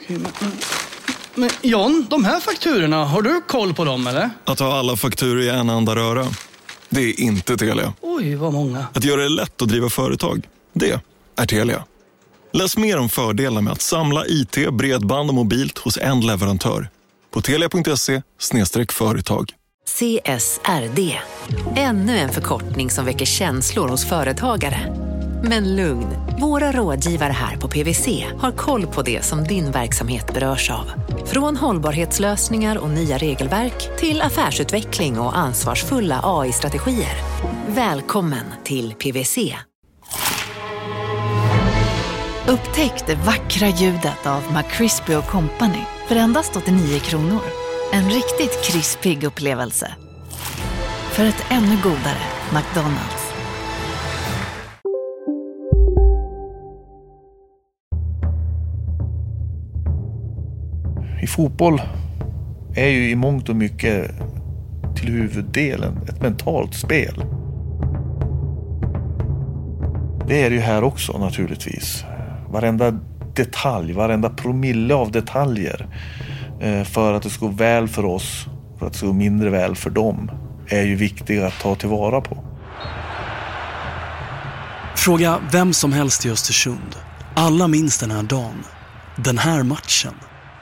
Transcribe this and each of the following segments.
Men John, de här fakturorna, har du koll på dem eller? Att ha alla fakturor i en enda röra, det är inte Telia. Oj, vad många. Att göra det lätt att driva företag, det är Telia. Läs mer om fördelarna med att samla IT, bredband och mobilt hos en leverantör på telia.se/företag. CSRD. Ännu en förkortning som väcker känslor hos företagare. Men lugn, våra rådgivare här på PwC har koll på det som din verksamhet berörs av. Från hållbarhetslösningar och nya regelverk till affärsutveckling och ansvarsfulla AI-strategier. Välkommen till PwC. Upptäck det vackra ljudet av McCrispy & Company för endast 89 kronor. En riktigt krispig upplevelse. För ett ännu godare McDonald's. I fotboll är ju i mångt och mycket till huvuddelen ett mentalt spel. Det är det ju här också naturligtvis. Varenda detalj, varenda promille av detaljer för att det ska gå väl för oss, för att det ska gå mindre väl för dem, är ju viktiga att ta tillvara på. Fråga vem som helst i Östersund. Alla minns den här dagen. Den här matchen.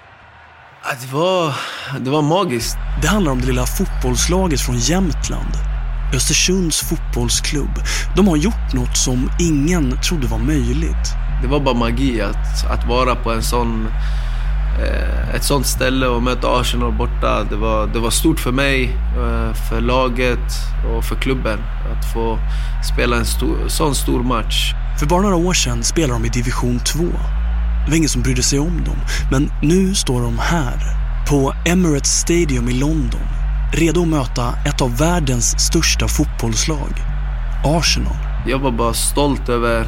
Det var magiskt. Det handlar om det lilla fotbollslaget från Jämtland. Östersunds fotbollsklubb. De har gjort något som ingen trodde var möjligt. Det var bara magi att vara på en ett sånt ställe och möta Arsenal borta. Det var stort för mig, för laget och för klubben att få spela en sån stor match. För bara några år sedan spelade de i division 2. Det var ingen som brydde sig om dem. Men nu står de här, på Emirates Stadium i London, redo att möta ett av världens största fotbollslag, Arsenal. Jag var bara stolt över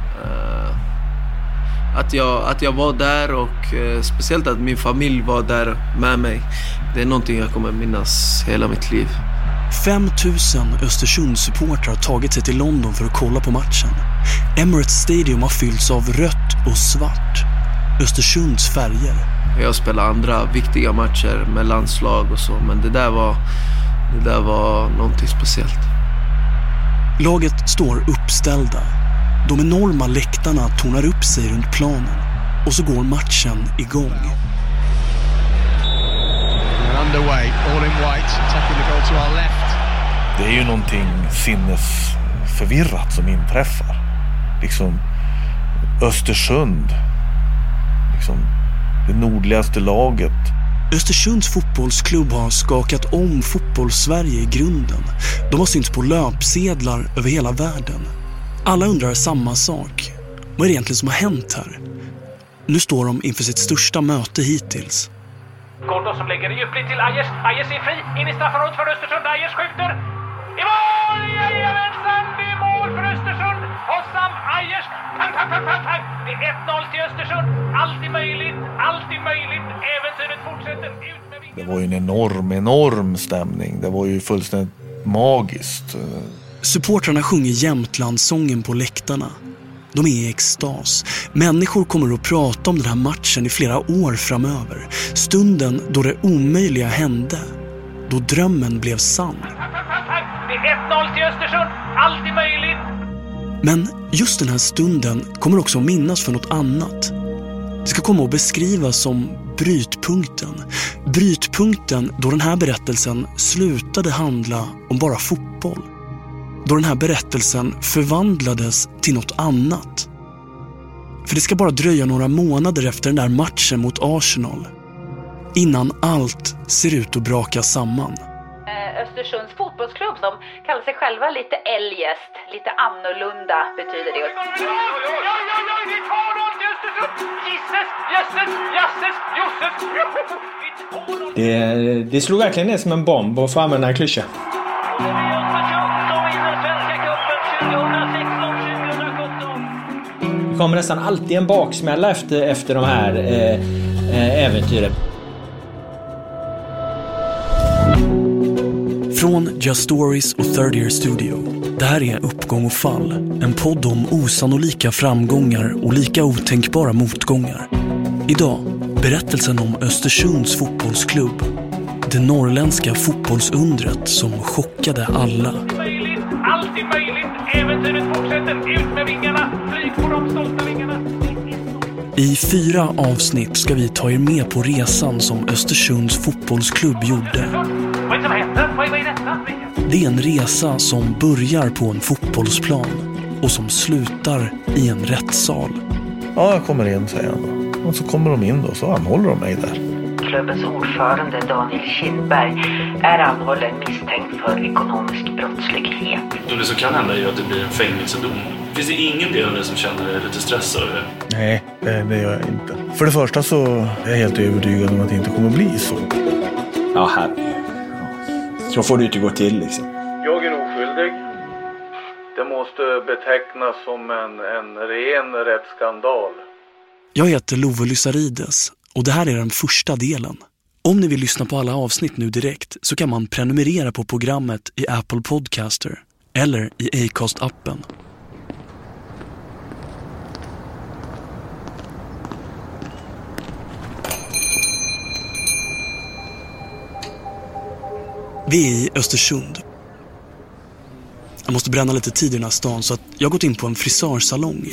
att jag var där och speciellt att min familj var där med mig. Det är någonting jag kommer minnas hela mitt liv. 5 000 Östersundssupportrar har tagit sig till London för att kolla på matchen. Emirates Stadium har fyllts av rött och svart. Östersunds färger. Jag spelar andra viktiga matcher med landslag och så, men det där var någonting speciellt. Laget står uppställda. De enorma läktarna tornar upp sig runt planen. Och så går matchen igång. Underway, all in white, taking the goal to our left. Det är ju någonting sinnesförvirrat som inträffar. Liksom Östersund, liksom det nordligaste laget. Östersunds fotbollsklubb har skakat om fotbollssverige i grunden. De har synts på löpsedlar över hela världen. Alla undrar samma sak. Vad är det egentligen som har hänt här? Nu står de inför sitt största möte hittills. Gordon som lägger djupled till Ayers. Ayers är fri. In i straffområdet för Östersund. Ayers skjuter. I mål! Jajamensan! Det är mål för Östersund. Och Sam Ayers. Pang, pang, pang, pang, pang. Det är 1-0 till Östersund. Allt är möjligt. Allt är möjligt. Äventyret fortsätter. Ut med vingar. Det var ju en enorm stämning. Det var ju fullständigt magiskt. Supportrarna sjunger Jämtlandssången på läktarna. De är i extas. Människor kommer att prata om den här matchen i flera år framöver. Stunden då det omöjliga hände. Då drömmen blev sann. Det är 1-0 till Östersund. Allt är möjligt. Men just den här stunden kommer också att minnas för något annat. Det ska komma att beskrivas som brytpunkten. Brytpunkten då den här berättelsen slutade handla om bara fotboll. Då den här berättelsen förvandlades till något annat. För det ska bara dröja några månader efter den där matchen mot Arsenal innan allt ser ut att braka samman. Östersunds fotbollsklubb som kallar sig själva lite eljest, lite annorlunda betyder det. Det slog verkligen ner som en bomb och få använda en klyscha. Det kommer nästan alltid en baksmälla efter de här äventyren. Från Just Stories och Third Year Studio. Det här är Uppgång och fall. En podd om osannolika framgångar och lika otänkbara motgångar. Idag Berättelsen om Östersunds fotbollsklubb. Det norrländska fotbollsundret som chockade alla. Möjligt, alltid möjligt. Äventyret fortsätter. Ut med vingarna. Flyg på de stolta vingarna. I 4 avsnitt ska vi ta er med på resan som Östersunds fotbollsklubb gjorde. Vad är det som händer? Vad är detta? Det är en resa som börjar på en fotbollsplan och som slutar i en rättssal. Ja, jag kommer in, säger han då. Och så kommer de in då, så anhåller de mig där. Klubbens ordförande Daniel Kindberg är anhållen misstänkt för ekonomisk brottslighet. Det som kan hända är ju att det blir en fängelsedom. Finns det ingen del av det som känner dig lite stressad över det? Nej, det gör jag inte. För det första så är jag helt övertygad om att det inte kommer bli så. Ja, herregud. Så får det inte gå till liksom. Jag är oskyldig. Det måste betecknas som en ren rättsskandal. Jag heter Love Lysarides och det här är den första delen. Om ni vill lyssna på alla avsnitt nu direkt så kan man prenumerera på programmet i Apple Podcaster eller i Acast-appen. Vi är i Östersund. Jag måste bränna lite tid i den här stan så att jag har gått in på en frisörsalong.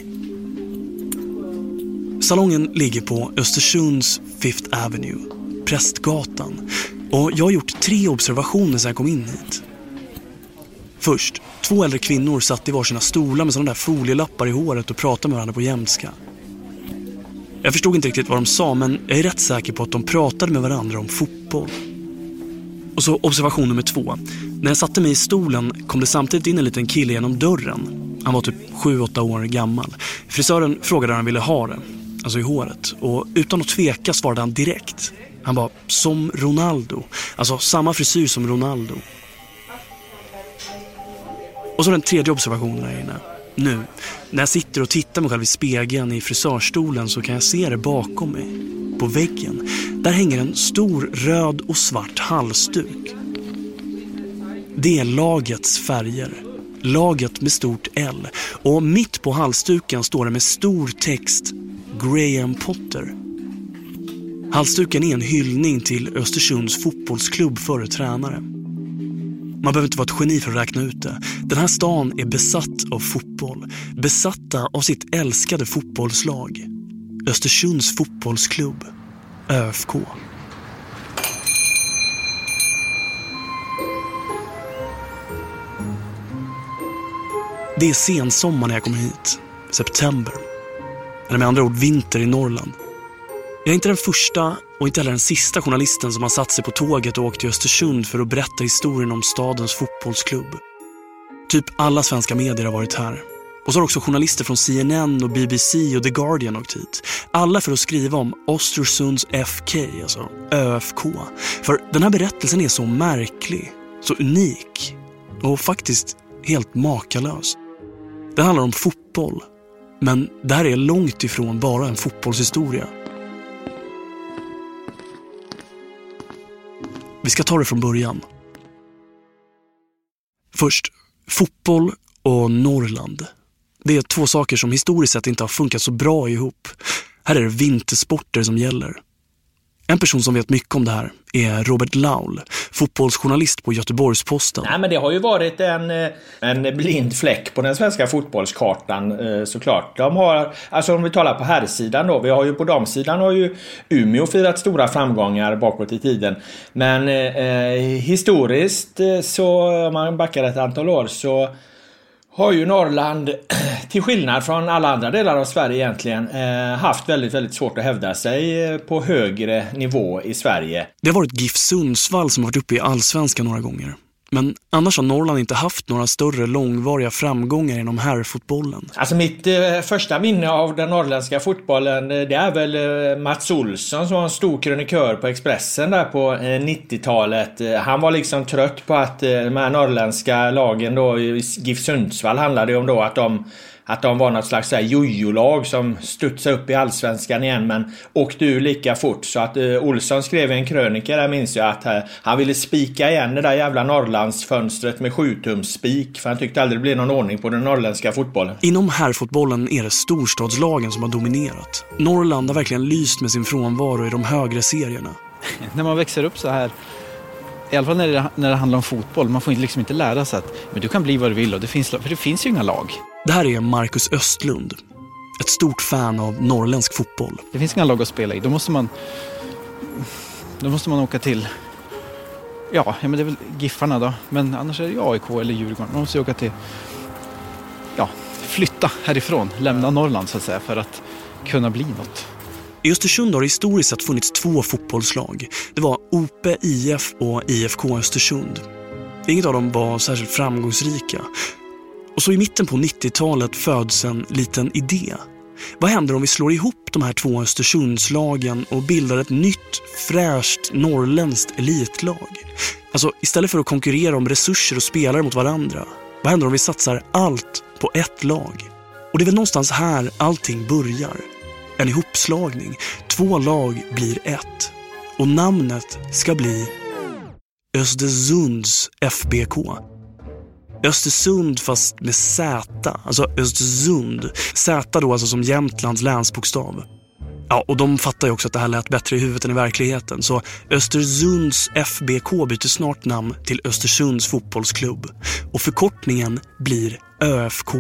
Salongen ligger på Östersunds Fifth Avenue, Prästgatan. Och jag har gjort 3 observationer sedan jag kom in hit. Först, 2 äldre kvinnor satt i varsina stolar med sådana där folielappar i håret och pratade med varandra på jämtska. Jag förstod inte riktigt vad de sa, men jag är rätt säker på att de pratade med varandra om fotboll. Och så observation nummer 2. När jag satte mig i stolen kom det samtidigt in en liten kille genom dörren. Han var typ 7-8 år gammal. Frisören frågade hur han ville ha det, alltså i håret. Och utan att tveka svarade han direkt. Han var som Ronaldo, alltså samma frisyr som Ronaldo. Och så den 3:e observationen här inne. Nu, när jag sitter och tittar mig själv i spegeln i frisörstolen så kan jag se det bakom mig. På väggen, där hänger en stor röd och svart halsduk. Det är lagets färger. Laget med stort L. Och mitt på halsduken står det med stor text Graham Potter. Halsduken är en hyllning till Östersunds fotbollsklubb före tränare. Man behöver inte vara ett geni för att räkna ut det. Den här stan är besatt av fotboll. Besatta av sitt älskade fotbollslag. Östersunds fotbollsklubb, ÖFK. Det är sensommar när jag kommer hit. September. Eller med andra ord vinter i Norrland. Jag är inte den första och inte heller den sista journalisten som har satt sig på tåget och åkt till Östersund för att berätta historien om stadens fotbollsklubb. Typ alla svenska medier har varit här. Och så har också journalister från CNN och BBC och The Guardian åkt hit. Alla för att skriva om Östersunds FK, alltså ÖFK. För den här berättelsen är så märklig, så unik och faktiskt helt makalös. Den handlar om fotboll, men det här är långt ifrån bara en fotbollshistoria. Vi ska ta det från början. Först, fotboll och Norrland. Det är 2 saker som historiskt sett inte har funkat så bra ihop. Här är det vintersporter som gäller. En person som vet mycket om det här är Robert Laul, fotbollsjournalist på Göteborgs-Posten. Nej, men det har ju varit en blind fläck på den svenska fotbollskartan, såklart. De har, alltså om vi talar på herrsidan då, vi har ju på damsidan har ju Umeå firat stora framgångar bakåt i tiden. Men historiskt så, om man backar ett antal år, så har ju Norrland, till skillnad från alla andra delar av Sverige egentligen, haft väldigt, väldigt svårt att hävda sig på högre nivå i Sverige. Det har varit GIF Sundsvall som har varit uppe i Allsvenskan några gånger. Men annars har Norrland inte haft några större långvariga framgångar inom herrfotbollen. Alltså mitt första minne av den norrländska fotbollen, det är väl Mats Olsson som var en stor krönikör på Expressen där på 90-talet. Han var liksom trött på att de här norrländska lagen då, GIF Sundsvall handlade om då att de att de var något slags så här jojo-lag som studsade upp i allsvenskan igen men åkte ur lika fort. Så att Olsson skrev i en krönika där, minns jag, att han ville spika igen det där jävla Norrlandsfönstret med 7-tums spik, för han tyckte aldrig det blev någon ordning på den norrländska fotbollen. Inom herrfotbollen är det storstadslagen som har dominerat. Norrland har verkligen lyst med sin frånvaro i de högre serierna. När man växer upp så här, i alla fall när det handlar om fotboll, man får liksom inte lära sig att men du kan bli vad du vill, och för det finns ju inga lag. Det här är Marcus Östlund, ett stort fan av norrländsk fotboll. Det finns inga lag att spela i, då måste man åka till, men det är väl Giffarna då, men annars är det AIK eller Djurgården. Man måste åka till, flytta härifrån, lämna Norrland så att säga, för att kunna bli något. I Östersund har det historiskt sett funnits 2 fotbollslag. Det var OP IF och IFK Östersund. Inget av dem var särskilt framgångsrika. Och så i mitten på 90-talet föds en liten idé. Vad händer om vi slår ihop de här 2 Östersundslagen och bildar ett nytt, fräscht, norrländskt elitlag? Alltså istället för att konkurrera om resurser och spelare mot varandra. Vad händer om vi satsar allt på ett lag? Och det är väl någonstans här allting börjar. En ihopslagning. 2 lag blir 1. Och namnet ska bli Östersunds FBK. Östersund fast med Z. Alltså Östersund. Z då alltså som Jämtlands länsbokstav. Ja, och de fattar ju också att det här lät bättre i huvudet än i verkligheten. Så Östersunds FBK byter snart namn till Östersunds fotbollsklubb. Och förkortningen blir ÖFK.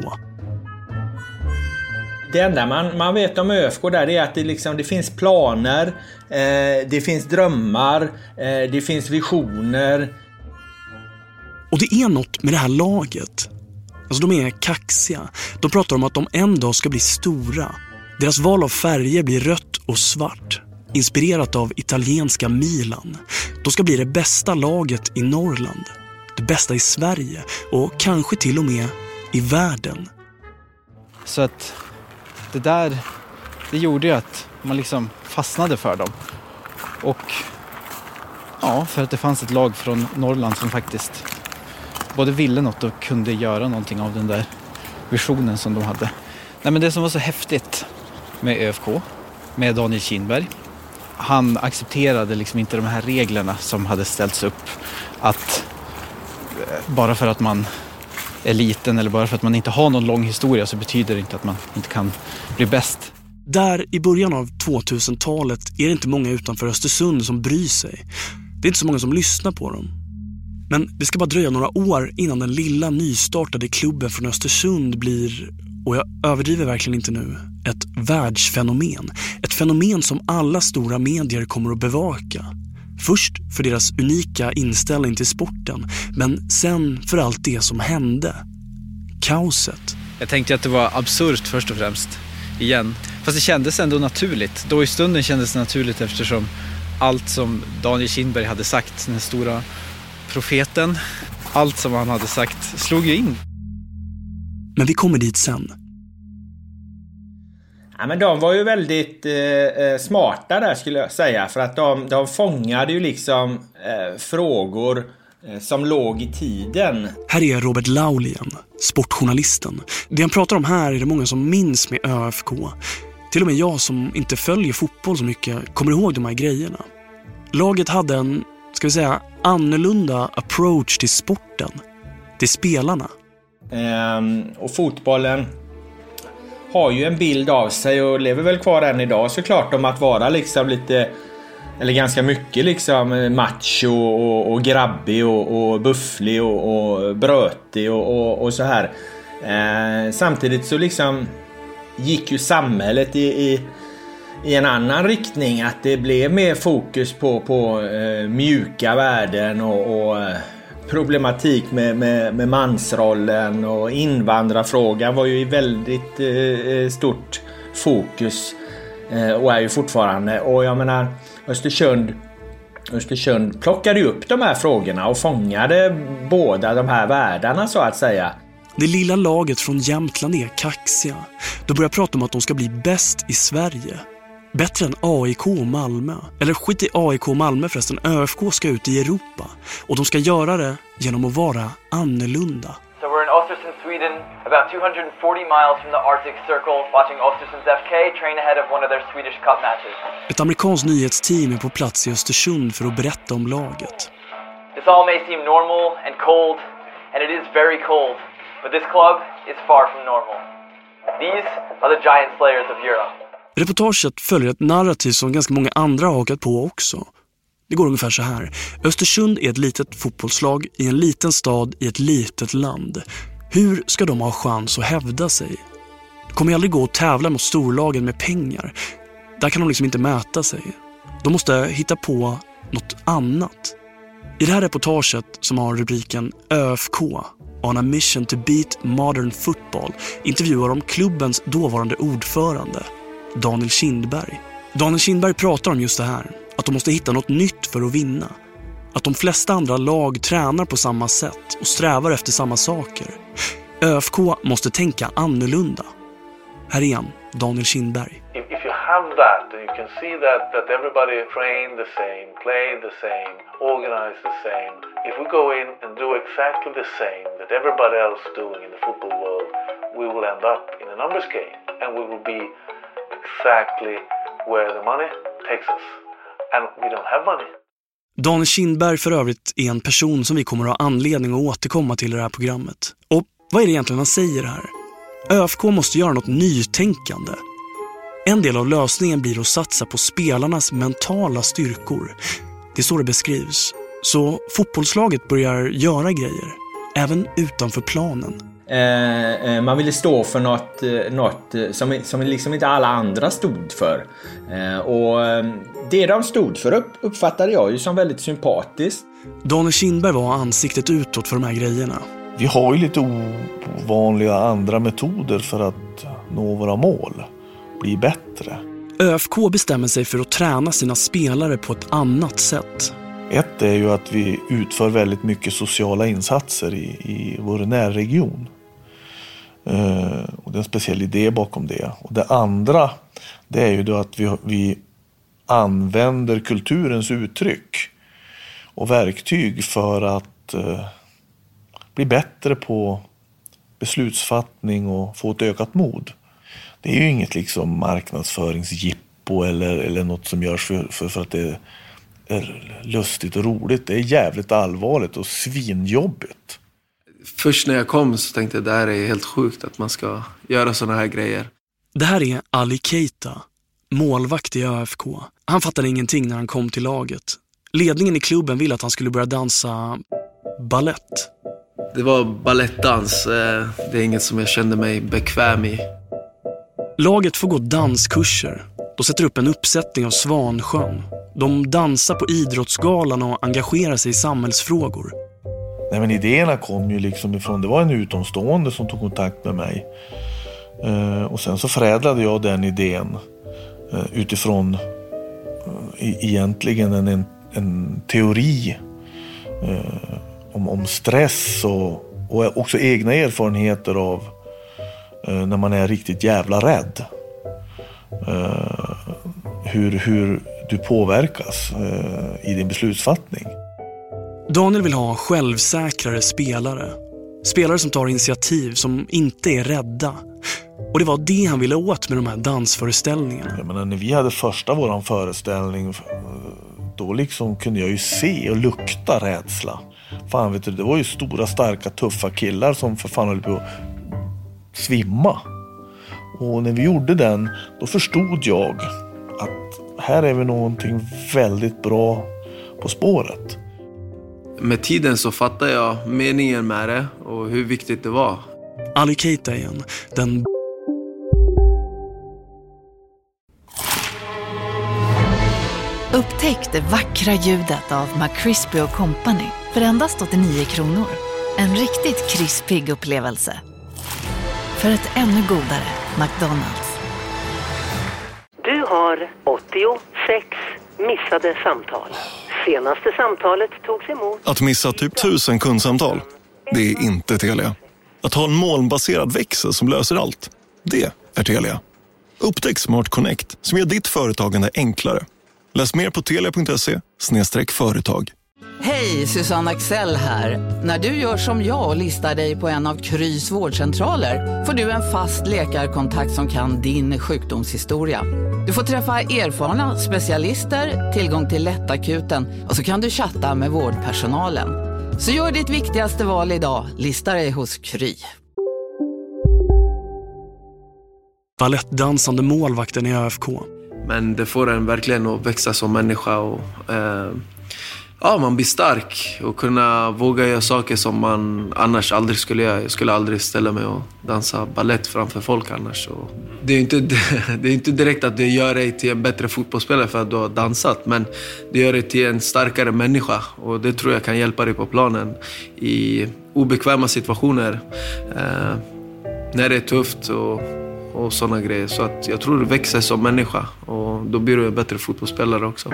Det enda man vet om ÖFK där är att det finns planer, det finns drömmar, det finns visioner. Och det är något med det här laget. Alltså de är kaxiga. De pratar om att de en dag ska bli stora. Deras val av färger blir rött och svart. Inspirerat av italienska Milan. De ska bli det bästa laget i Norrland. Det bästa i Sverige och kanske till och med i världen. Så att det gjorde ju att man liksom fastnade för dem. Och för att det fanns ett lag från Norrland som faktiskt både ville något och kunde göra någonting av den där visionen som de hade. Nej, men det som var så häftigt med ÖFK, med Daniel Kindberg, han accepterade liksom inte de här reglerna som hade ställts upp, att bara för att man är liten eller bara för att man inte har någon lång historia så betyder det inte att man inte kan bli bäst. Där i början av 2000-talet är det inte många utanför Östersund som bryr sig. Det är inte så många som lyssnar på dem. Men det ska bara dröja några år innan den lilla nystartade klubben från Östersund blir, och jag överdriver verkligen inte nu, ett världsfenomen. Ett fenomen som alla stora medier kommer att bevaka. Först för deras unika inställning till sporten, men sen för allt det som hände. Kaoset. Jag tänkte att det var absurt först och främst, igen. Fast det kändes ändå naturligt. Då i stunden kändes det naturligt eftersom allt som Daniel Kindberg hade sagt, den stora profeten, allt som han hade sagt slog ju in. Men vi kommer dit sen. Ja, men de var ju väldigt smarta där skulle jag säga, för att de fångade ju liksom frågor som låg i tiden. Här är Robert Laulien, sportjournalisten. Det han pratar om här är det många som minns med ÖFK. Till och med jag som inte följer fotboll så mycket kommer ihåg de här grejerna. Laget hade en, ska vi säga, annorlunda approach till sporten, till spelarna. Och fotbollen har ju en bild av sig och lever väl kvar än idag såklart, om att vara liksom lite, eller ganska mycket liksom macho och grabbig och bufflig och brötig och så här. Samtidigt så liksom gick ju samhället i en annan riktning, att det blev mer fokus på mjuka värden och problematik med mansrollen, och invandrarfrågan var ju i väldigt stort fokus och är ju fortfarande. Och jag menar, Östersund plockade ju upp de här frågorna och fångade båda de här världarna så att säga. Det lilla laget från Jämtland är kaxiga. De börjar prata om att de ska bli bäst i Sverige. Bättre än AIK och Malmö. Eller skit i AIK och Malmö förresten. ÖFK ska ut i Europa. Och de ska göra det genom att vara annorlunda. So we're in in Sweden, about 240 miles from the Arctic Circle, watching Östersunds FK train ahead of one of their Swedish Cup matches. Ett amerikanskt nyhetsteam är på plats i Östersund för att berätta om laget. This all may seem normal and cold, and it is very cold, but this club is far from normal. These are the giant slayers of Europe. Reportaget följer ett narrativ som ganska många andra har hakat på också. Det går ungefär så här. Östersund är ett litet fotbollslag i en liten stad i ett litet land. Hur ska de ha chans att hävda sig? Det kommer aldrig gå att tävla mot storlagen med pengar. Där kan de liksom inte mäta sig. De måste hitta på något annat. I det här reportaget som har rubriken ÖFK, On a Mission to Beat Modern Football, intervjuar de klubbens dåvarande ordförande, Daniel Kindberg. Daniel Kindberg pratar om just det här, att de måste hitta något nytt för att vinna. Att de flesta andra lag tränar på samma sätt och strävar efter samma saker. ÖFK måste tänka annorlunda. Här är han, Daniel Kindberg. If you have that, and you can see that everybody train the same, play the same, organize the same. If we go in and do exactly the same that everybody else doing in the football world, we will end up in a numbers game, and we will be exactly where the money takes us. And we don't have money. Daniel Kindberg för övrigt är en person som vi kommer att ha anledning att återkomma till i det här programmet. Och vad är det egentligen han säger här? ÖFK måste göra något nytänkande. En del av lösningen blir att satsa på spelarnas mentala styrkor. Det är så det beskrivs. Så fotbollslaget börjar göra grejer, även utanför planen. Man ville stå för något som liksom inte alla andra stod för. Och det de stod för uppfattade jag ju som väldigt sympatiskt. Daniel Kindberg var ansiktet utåt för de här grejerna. Vi har ju lite ovanliga andra metoder för att nå våra mål, bli bättre. ÖFK bestämmer sig för att träna sina spelare på ett annat sätt. Ett är ju att vi utför väldigt mycket sociala insatser i vår närregion. Och det är en speciell idé bakom det. Och det andra, det är ju då att vi använder kulturens uttryck och verktyg för att bli bättre på beslutsfattning och få ett ökat mod. Det är ju inget liksom marknadsföringsjippo eller något som görs för att det är lustigt och roligt. Det är jävligt allvarligt och svinjobbigt. Först när jag kom så tänkte jag att det här är helt sjukt att man ska göra såna här grejer. Det här är Ali Keita, målvakt i ÖFK. Han fattade ingenting när han kom till laget. Ledningen i klubben ville att han skulle börja dansa ballett. Det var ballettdans. Det är inget som jag kände mig bekväm i. Laget får gå danskurser. De sätter upp en uppsättning av Svansjön. De dansar på idrottsgalan och engagerar sig i samhällsfrågor. Nej, men idéerna kom ju liksom ifrån, det var en utomstående som tog kontakt med mig. Och sen så förädlade jag den idén utifrån egentligen en teori om stress och också egna erfarenheter av när man är riktigt jävla rädd. Hur du påverkas i din beslutsfattning. Daniel vill ha självsäkrare spelare. Spelare som tar initiativ, som inte är rädda. Och det var det han ville åt med de här dansföreställningarna. Jag menar, när vi hade första våran föreställning, då liksom kunde jag ju se och lukta rädsla. Fan, vet du, det var ju stora, starka, tuffa killar som för fan höll på att svimma. Och när vi gjorde den, då förstod jag att här är vi någonting väldigt bra på spåret. Med tiden så fattar jag meningen med det och hur viktigt det var. Ali Keita igen, den... Upptäck det vackra ljudet av McCrispy & Company för endast 89 kronor. En riktigt krispig upplevelse. För ett ännu godare McDonald's. Du har 86 missade samtal. Senaste samtalet togs emot. Att missa typ 1000 kundsamtal, det är inte Telia. Att ha en molnbaserad växel som löser allt, det är Telia. Upptäck Smart Connect som gör ditt företagande enklare. Läs mer på telia.se/företag. Hej, Susanne Axel här. När du gör som jag och listar dig på en av Krys vårdcentraler får du en fast läkarkontakt som kan din sjukdomshistoria. Du får träffa erfarna specialister, tillgång till lättakuten och så kan du chatta med vårdpersonalen. Så gör ditt viktigaste val idag, lista dig hos Kry. Balettdansande målvakten i ÖFK. Men det får en verkligen att växa som människa och man blir stark och kunna våga göra saker som man annars aldrig skulle göra. Jag skulle aldrig ställa mig och dansa ballett framför folk annars. Och det är inte direkt att det gör dig till en bättre fotbollsspelare för att du har dansat, men det gör dig till en starkare människa och det tror jag kan hjälpa dig på planen i obekväma situationer när det är tufft och sådana grejer. Så att jag tror du växer som människa och då blir du en bättre fotbollsspelare också.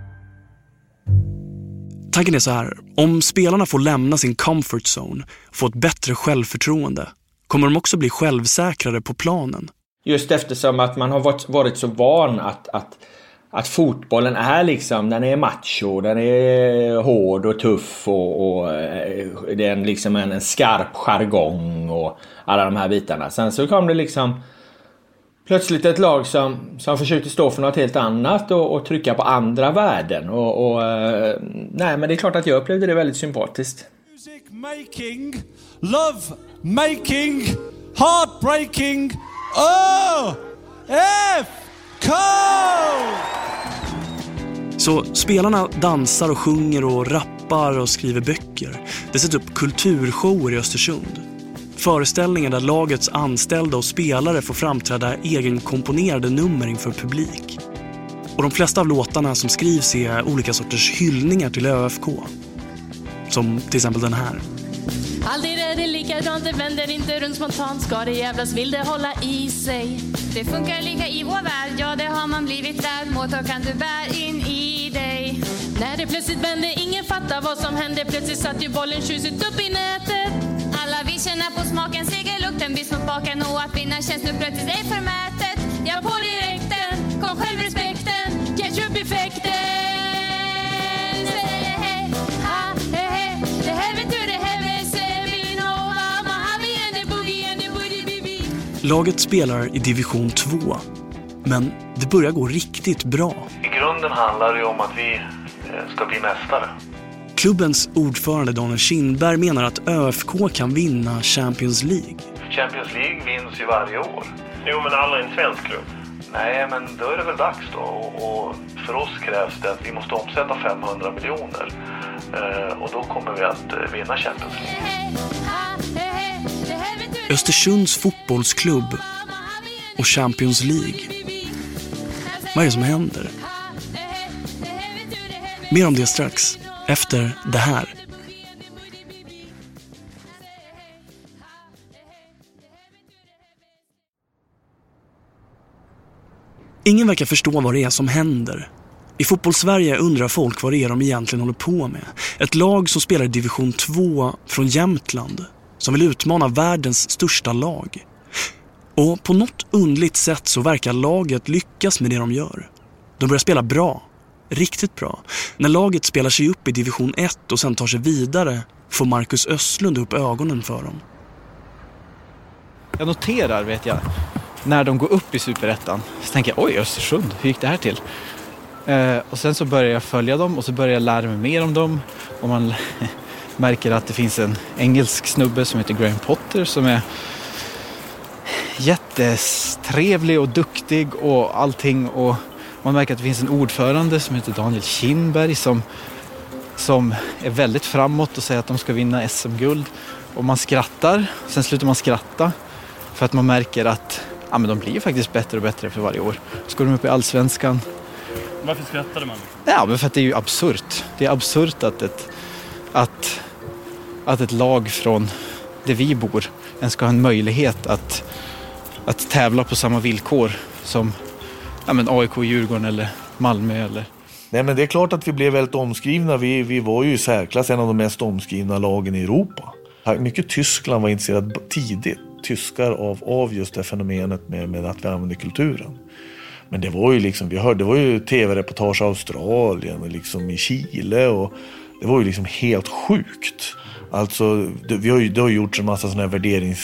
Tanken är så här, om spelarna får lämna sin comfort zone och få ett bättre självförtroende kommer de också bli självsäkrare på planen. Just eftersom att man har varit så van att fotbollen är liksom, den är macho, den är hård och tuff och det är liksom en skarp jargong och alla de här bitarna. Sen så kom det liksom plötsligt ett lag som försökte stå för något helt annat och trycka på andra värden. Nej, men det är klart att jag upplevde det väldigt sympatiskt. Music making, love making, heartbreaking, ÖFK! Så spelarna dansar och sjunger och rappar och skriver böcker. Det sätts upp kulturshower i Östersund. Föreställningar där lagets anställda och spelare får framträda egenkomponerade nummer inför publik. Och de flesta av låtarna som skrivs är olika sorters hyllningar till ÖFK. Som till exempel den här. Alltid är det likadant, det vänder inte runt spontant. Ska det jävlas vill det hålla i sig. Det funkar lika i vår värld, ja det har man blivit lärd. Måttar kan du bära in i dig. När det plötsligt vände, ingen fattar vad som hände. Plötsligt satt ju bollen tjusigt upp i nätet. Alla vi känner på smaken, segerlukten, bis mot baken. Och att vinna känns nu plötsligt ej förmätet. Jag på direkten, kom självrespekten, ketchup-effekten. Laget spelar i division 2, men det börjar gå riktigt bra. I grunden handlar det om att vi ska bli mästare. Klubbens ordförande Daniel Kindberg menar att ÖFK kan vinna Champions League. Champions League vinns ju varje år. Jo, men aldrig en svensk klubb. Nej, men då är det väl dags då. Och för oss krävs det att vi måste omsätta 500 miljoner. Och då kommer vi att vinna Champions League. Östersunds fotbollsklubb och Champions League. Vad är det som händer? Mer om det strax, efter det här. Ingen verkar förstå vad det är som händer. I fotbollssverige undrar folk vad det är de egentligen håller på med. Ett lag som spelar i division 2 från Jämtland, som vill utmana världens största lag. Och på något underligt sätt så verkar laget lyckas med det de gör. De börjar spela bra, riktigt bra. När laget spelar sig upp i division 1 och sen tar sig vidare får Marcus Östlund upp ögonen för dem. Jag noterar, vet jag, när de går upp i Superettan så tänker jag, oj Östersund, hur gick det här till? Och sen så börjar jag följa dem och så börjar jag lära mig mer om dem. Och man märker att det finns en engelsk snubbe som heter Graham Potter som är jättetrevlig och duktig och allting. Och man märker att det finns en ordförande som heter Daniel Kindberg som är väldigt framåt och säger att de ska vinna SM-guld. Och man skrattar, sen slutar man skratta för att man märker att men de blir faktiskt bättre och bättre för varje år. Så går de upp i Allsvenskan. Varför skrattade man? Ja, men för att det är ju absurt. Det är absurt att ett lag från där vi bor ens ska ha en möjlighet att tävla på samma villkor som AIK, Djurgården eller Malmö eller... Nej, men det är klart att vi blev väldigt omskrivna. Vi var ju i särklass en av de mest omskrivna lagen i Europa. Mycket Tyskland var intresserad tidigt, tyskar av just det fenomenet med att vi använder kulturen. Men det var ju liksom, det var ju tv-reportage i Australien och liksom i Chile och Det var ju liksom helt sjukt. Alltså, det har gjort en massa såna här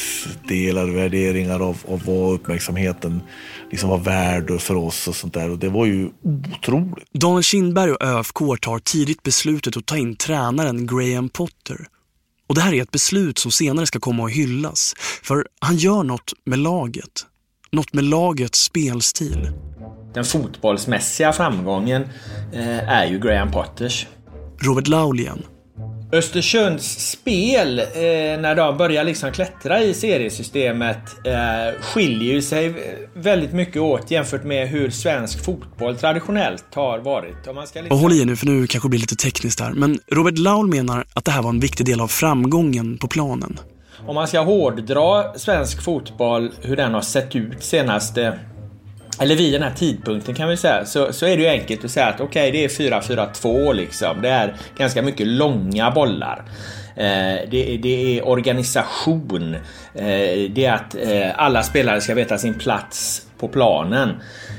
värderingar av vad uppmärksamheten liksom var värd för oss och sånt där. Och det var ju otroligt. Daniel Kindberg och ÖFK tar tidigt beslutet att ta in tränaren Graham Potter. Och det här är ett beslut som senare ska komma att hyllas. För han gör något med laget. Något med lagets spelstil. Den fotbollsmässiga framgången är ju Graham Potters. Robert Laulien. Östersunds spel när de börjar liksom klättra i seriesystemet skiljer ju sig väldigt mycket åt jämfört med hur svensk fotboll traditionellt har varit. Om man ska liksom... Och håll i nu, för nu kanske det blir lite tekniskt här. Men Robert Laul menar att det här var en viktig del av framgången på planen. Om man ska hårddra svensk fotboll, hur den har sett ut senaste... Eller vid den här tidpunkten kan vi säga, så är det ju enkelt att säga att okej, det är 4-4-2 liksom. Det är ganska mycket långa bollar. Det är organisation. Det är att alla spelare ska veta sin plats på planen.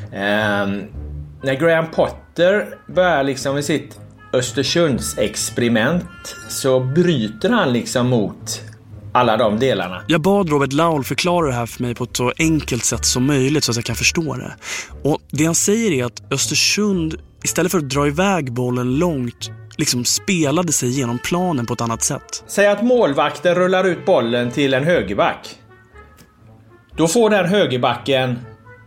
När Graham Potter börjar liksom med sitt Östersunds experiment så bryter han liksom mot alla de delarna. Jag bad Robert Laul förklara det här för mig på ett så enkelt sätt som möjligt så att jag kan förstå det. Och det han säger är att Östersund istället för att dra iväg bollen långt liksom spelade sig genom planen på ett annat sätt. Säg att målvakten rullar ut bollen till en högerback. Då får den högerbacken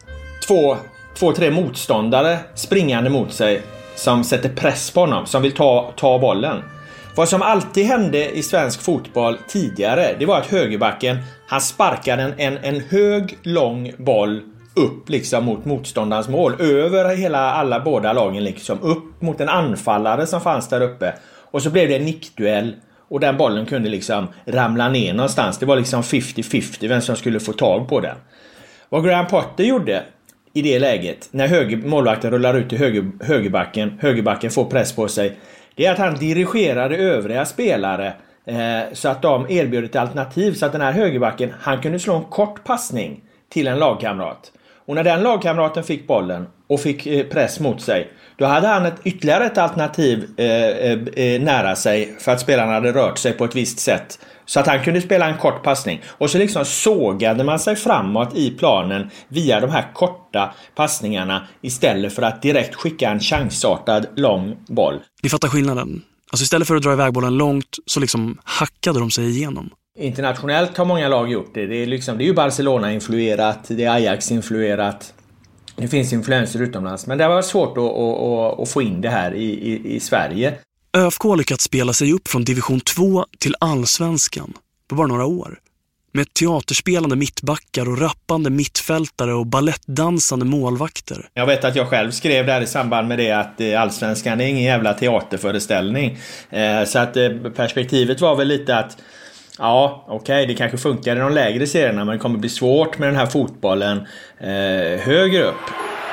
2-3 motståndare springande mot sig som sätter press på honom, som vill ta bollen. Vad som alltid hände i svensk fotboll tidigare, det var att högerbacken, han sparkade en hög, lång boll upp liksom mot motståndarens mål. Över alla båda lagen liksom. Upp mot en anfallare som fanns där uppe. Och så blev det en nickduell. Och den bollen kunde liksom ramla ner någonstans. Det var liksom 50-50 vem som skulle få tag på den. Vad Graham Potter gjorde i det läget, när målvakten rullar ut till högerbacken får press på sig, det är att han dirigerade övriga spelare så att de erbjöd ett alternativ, så att den här högerbacken, han kunde slå en kort passning till en lagkamrat. Och när den lagkamraten fick bollen och fick press mot sig, då hade han ytterligare ett alternativ nära sig för att spelarna hade rört sig på ett visst sätt. Så att han kunde spela en kort passning. Och så liksom sågade man sig framåt i planen via de här korta passningarna istället för att direkt skicka en chansartad lång boll. Ni fattar skillnaden. Alltså istället för att dra iväg bollen långt så liksom hackade de sig igenom. Internationellt har många lag gjort det. Det är ju Barcelona-influerat, det är Ajax-influerat. Det finns influenser utomlands. Men det var svårt att få in det här i Sverige. ÖFK har lyckats spela sig upp från division 2 till allsvenskan på bara några år. Med teaterspelande mittbackar och rappande mittfältare och ballettdansande målvakter. Jag vet att jag själv skrev där i samband med det att allsvenskan är ingen jävla teaterföreställning. Så att perspektivet var väl lite att ja, okej, det kanske funkar i de lägre serierna, men det kommer bli svårt med den här fotbollen högre upp.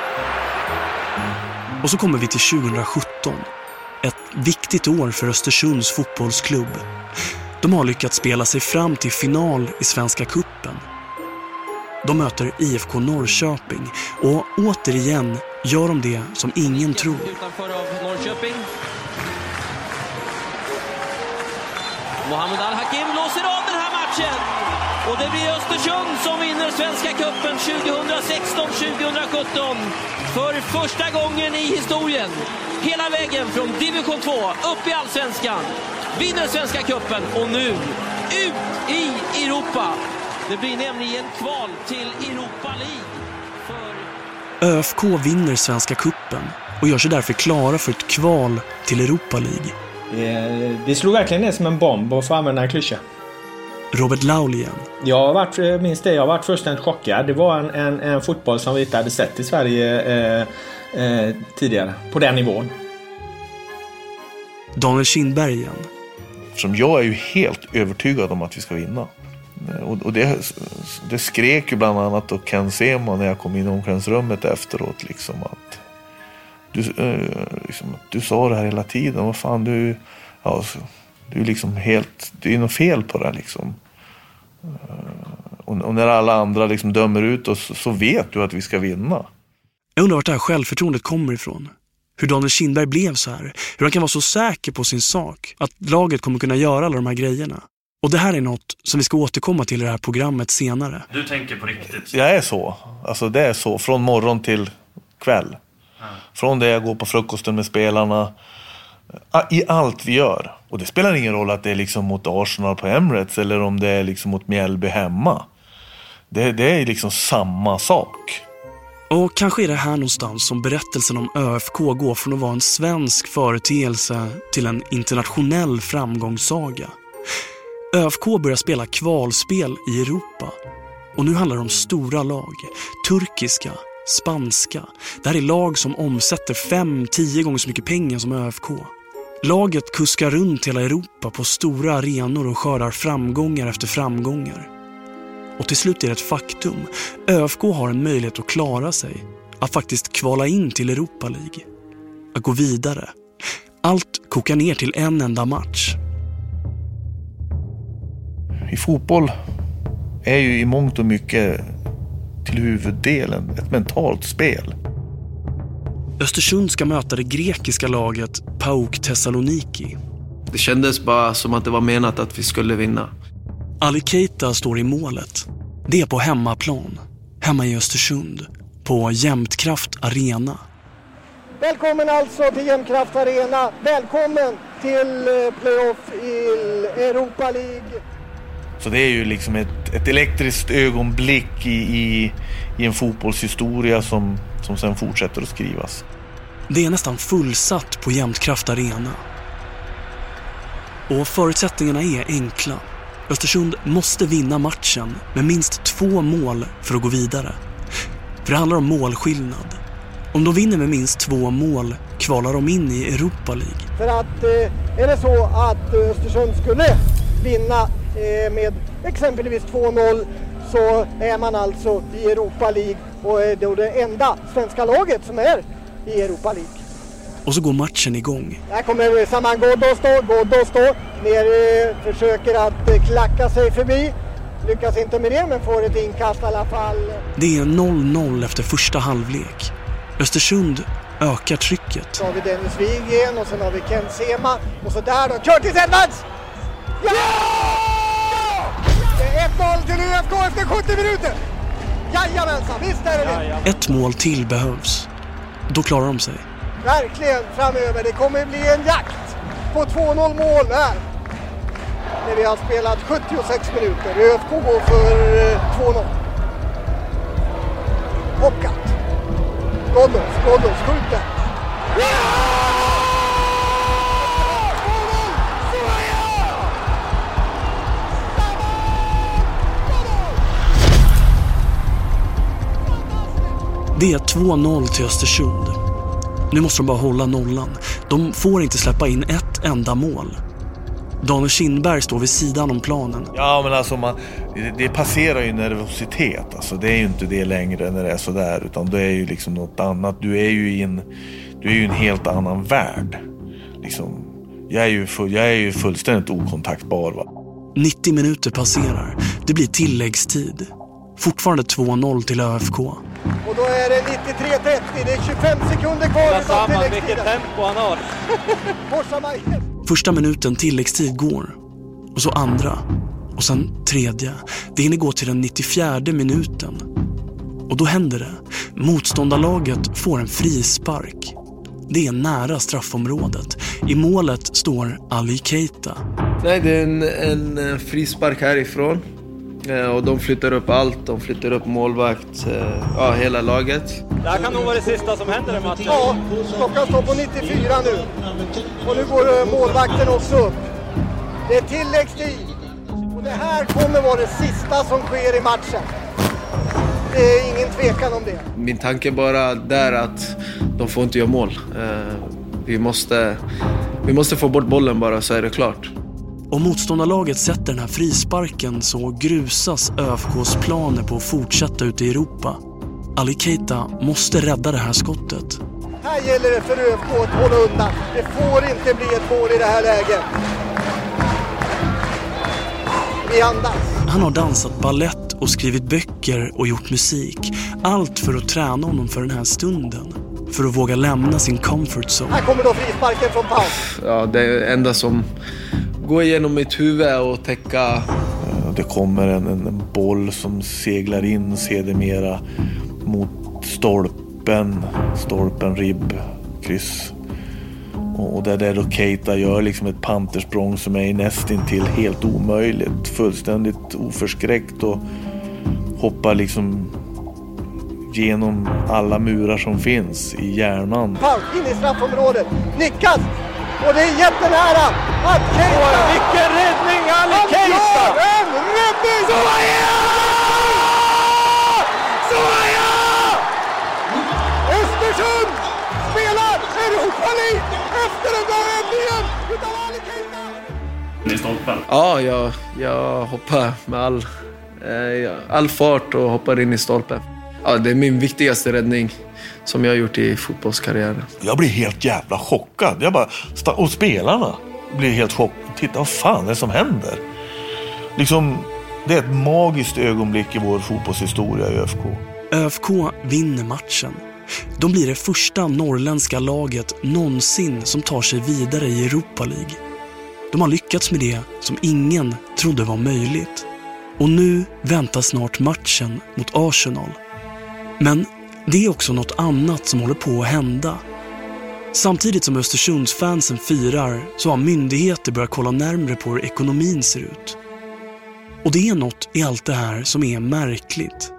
Och så kommer vi till 2017. Ett viktigt år för Östersunds fotbollsklubb. De har lyckats spela sig fram till final i Svenska Cupen. De möter IFK Norrköping och återigen gör de det som ingen tror. Utanför av Norrköping. Mohamed Al-Hakim låser av den här matchen. Och det blir Östersund som vinner Svenska Cupen 2016-2017. För första gången i historien. Hela vägen från division 2 upp i allsvenskan. Vinner Svenska Cupen och nu ut i Europa. Det blir nämligen kval till Europa League. ÖFK vinner Svenska Cupen och gör sig därför klara för ett kval till Europa League. Det slog verkligen ner som en bomb att få använda en klyscha. Robert Laulien. Jag har varit fullständigt chockad. Det var en fotboll som vi inte hade sett i Sverige tidigare. På den nivån. Daniel Kindberg igen. Som jag är ju helt övertygad om att vi ska vinna. Och det skrek ju bland annat och Ken Sema när jag kom in i omklädningsrummet efteråt. Liksom att du sa det här hela tiden. Vad fan, du är liksom helt... Det är något fel på det liksom. Och när alla andra liksom dömer ut oss så vet du att vi ska vinna. Jag undrar vart det här självförtroendet kommer ifrån. Hur Daniel Kindberg blev så här. Hur han kan vara så säker på sin sak. Att laget kommer kunna göra alla de här grejerna. Och det här är något som vi ska återkomma till i det här programmet senare. Du tänker på riktigt? Jag är så. Alltså det är så. Från morgon till kväll. Från det jag går på frukosten med spelarna. I allt vi gör. Och det spelar ingen roll att det är liksom mot Arsenal på Emirates. Eller om det är liksom mot Mjällby hemma. Det är liksom samma sak. Och kanske är det här någonstans som berättelsen om ÖFK går från att vara en svensk företeelse till en internationell framgångssaga. ÖFK börjar spela kvalspel i Europa. Och nu handlar det om stora lag. Turkiska, spanska. Det här är lag som omsätter 5-10 gånger så mycket pengar som ÖFK. Laget kuskar runt hela Europa på stora arenor och skördar framgångar efter framgångar. Och till slut är det ett faktum. ÖFK har en möjlighet att klara sig. Att faktiskt kvala in till Europa League. Att gå vidare. Allt kokar ner till en enda match. I fotboll är ju i mångt och mycket till huvuddelen ett mentalt spel. Östersund ska möta det grekiska laget PAOK Thessaloniki. Det kändes bara som att det var menat att vi skulle vinna. Ali Keita står i målet. Det är på hemmaplan. Hemma i Östersund. På Jämtkraft Arena. Välkommen alltså till Jämtkraft Arena. Välkommen till playoff i Europa League. Så det är ju liksom ett elektriskt ögonblick i en fotbollshistoria som sen fortsätter att skrivas. Det är nästan fullsatt på Jämtkraft Arena. Och förutsättningarna är enkla. Östersund måste vinna matchen med minst 2 mål för att gå vidare. För det handlar om målskillnad. Om de vinner med minst 2 mål kvalar de in i Europa League. För att är det så att Östersund skulle vinna med exempelvis 2-0 så är man alltså i Europa League och är då det enda svenska laget som är i Europa League. Och så går matchen igång. Här kommer Saman Ghoddos försöker att klacka sig förbi. Lyckas inte med det men får ett inkast i alla fall. Det är 0-0 efter första halvlek. Östersund ökar trycket. Så har vi Dennis Wiggen och sen har vi Ken Sema. Och så där då, Curtis Edwards! Ja! Det är 1-0 till ÖFK efter 70 minuter. Jajamensan, visst är det det. Ett mål till behövs. Då klarar de sig. Verkligen framöver. Det kommer bli en jakt på 2-0 mål här. När vi har spelat 76 minuter. ÖFK går för 2-0. Hockat. Ghoddos skjuter. Det är 2-0 till Östersund. Nu måste de bara hålla nollan. De får inte släppa in ett enda mål. Daniel Kindberg står vid sidan om planen. Ja, men alltså det passerar ju nervositet. Alltså, det är ju inte det längre när det är så där, utan det är ju liksom något annat. Du är ju i en helt annan värld. Liksom, jag är ju fullständigt okontaktbar, va? 90 minuter passerar. Det blir tilläggstid. Fortfarande 2-0 till ÖFK. Och då är det 93-30. Det är 25 sekunder kvar av tilläggstiden. Vilket tempo han har. Första minuten tilläggstid går. Och så andra. Och sen tredje. Det hinner gå till den 94:e minuten. Och då händer det. Motståndarlaget får en frispark. Det är nära straffområdet. I målet står Ali Keita. Nej, det är en frispark härifrån. Och de flyttar upp allt. De flyttar upp målvakt. Hela laget. Det här kan nog vara det sista som händer i matchen. Ja, klockan står på 94 nu. Och nu går målvakten också upp. Det är tilläggstid. Och det här kommer vara det sista som sker i matchen. Det är ingen tvekan om det. Min tanke bara där att de får inte göra mål. Vi måste få bort bollen bara, så är det klart. Om motståndarlaget sätter den här frisparken så grusas ÖFKs planer på att fortsätta ut i Europa. Ali Keita måste rädda det här skottet. Här gäller det för ÖFK att hålla undan. Det får inte bli ett mål i det här läget. Vi andas. Han har dansat ballett och skrivit böcker och gjort musik. Allt för att träna honom för den här stunden. för att våga lämna sin comfort zone. Här kommer då frisparken från Pau. Ja, det enda som går igenom mitt huvud och täcka. Det kommer en boll som seglar in sedermera mot stolpen, ribb, kryss. Och där då Keita gör liksom ett pantersprång som är nästintill helt omöjligt. Fullständigt oförskräckt och hoppar liksom genom alla murar som finns i hjärnan. Pau in i straffområdet, nickas! Och det är jättenära att Keita... Vilken räddning, Ali Keita! En räddning! Soja! Östersund spelar Europa League efter den där räddningen utav Ali Keita! Ni är stolpen? Ja, jag hoppar med all fart och hoppar in i stolpen. Ja, det är min viktigaste räddning som jag har gjort i fotbollskarriären. Jag blir helt jävla chockad. Och spelarna blir helt chockade. Titta, vad fan är det som händer? Liksom, det är ett magiskt ögonblick i vår fotbollshistoria i ÖFK. ÖFK vinner matchen. De blir det första norrländska laget någonsin som tar sig vidare i Europa League. De har lyckats med det som ingen trodde var möjligt. Och nu väntar snart matchen mot Arsenal. Men det är också något annat som håller på att hända. Samtidigt som Östersundsfansen firar så har myndigheter börjat kolla närmare på hur ekonomin ser ut. Och det är något i allt det här som är märkligt.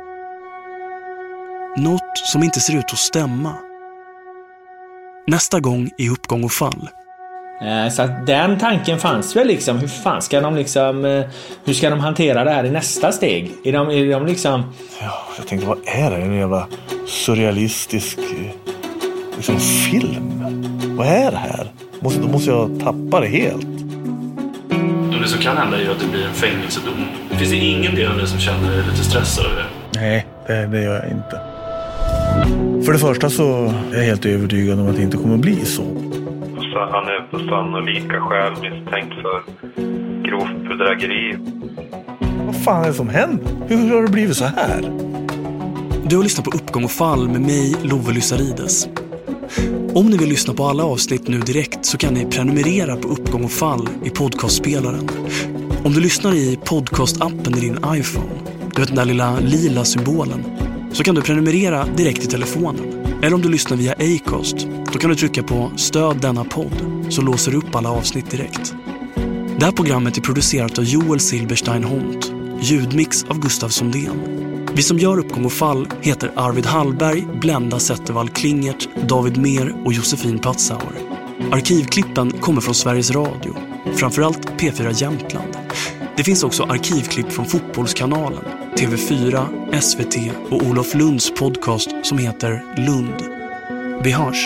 Något som inte ser ut att stämma. Nästa gång i Uppgång och fall. Så att den tanken fanns väl liksom, hur fan ska de liksom, hur ska de hantera det här i nästa steg? Är de liksom... Ja, jag tänkte, vad är det? En jävla surrealistisk liksom film? Vad är det här? Då måste jag tappa det helt. Det som kan hända är ju att det blir en fängelsedom. Finns det ingen del av det som känner dig lite stressad över det? Nej, det gör jag inte. För det första så är jag helt övertygad om att det inte kommer att bli så. Han är på sannolika skäl misstänkt för grovt bedrägeri. Vad fan är det som händer? Hur har det blivit så här? Du har lyssnat på Uppgång och fall med mig, Love Lysarides. Om ni vill lyssna på alla avsnitt nu direkt så kan ni prenumerera på Uppgång och fall i podcastspelaren. Om du lyssnar i podcastappen i din iPhone, du vet den där lilla lila symbolen, så kan du prenumerera direkt i telefonen. Eller om du lyssnar via Acast, då kan du trycka på stöd denna podd så låser du upp alla avsnitt direkt. Det här programmet är producerat av Joel Silberstein Hont, ljudmix av Gustav Sondén. Vi som gör Uppgång och fall heter Arvid Hallberg, Blenda Zettervall Klingert, David Mer och Josefin Patzauer. Arkivklippen kommer från Sveriges Radio, framförallt P4 Jämtland. Det finns också arkivklipp från Fotbollskanalen, TV4, SVT och Olof Lunds podcast som heter Lund. Vi hörs!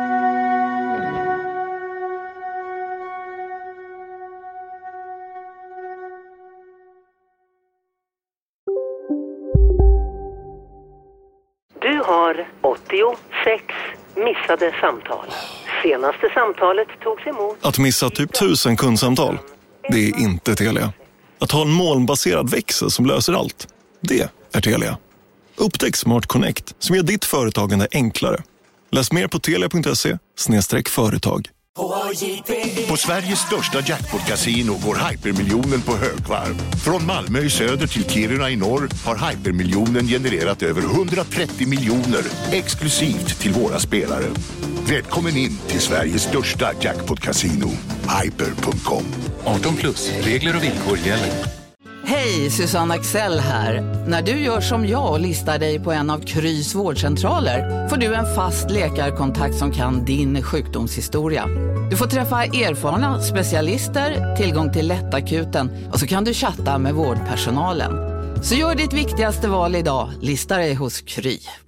Du har 86 missade samtal. Senaste samtalet togs emot. Att missa typ 1000 kundsamtal, det är inte Telia. Att ha en molnbaserad växel som löser allt, det är Telia. Upptäck Smart Connect som gör ditt företagande enklare. Läs mer på telia.se/företag. På Sveriges största jackpot-casino går hypermiljonen på högvarv. Från Malmö i söder till Kiruna i norr har hypermiljonen genererat över 130 miljoner exklusivt till våra spelare. Välkommen in till Sveriges största jackpot-casino, hyper.com. 18+, regler och villkor gäller. Hej, Susanne Axel här. När du gör som jag och listar dig på en av Krys vårdcentraler får du en fast läkarkontakt som kan din sjukdomshistoria. Du får träffa erfarna specialister, tillgång till lättakuten och så kan du chatta med vårdpersonalen. Så gör ditt viktigaste val idag, lista dig hos Kry.